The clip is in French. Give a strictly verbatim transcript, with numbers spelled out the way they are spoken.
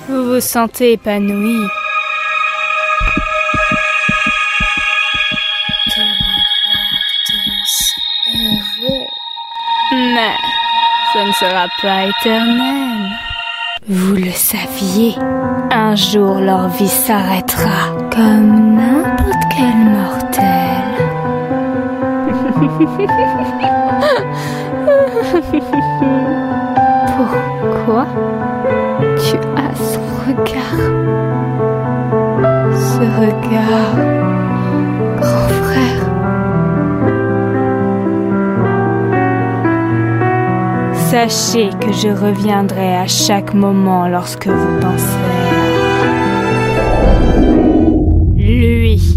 Vous vous sentez épanoui. De les voir tous heureux. Mais ça ne sera pas éternel. Vous le saviez, un jour leur vie s'arrêtera comme n'importe quel mortel. Pourquoi tu as ce regard? Ce regard, grand frère. Sachez que je reviendrai à chaque moment lorsque vous penserez à lui.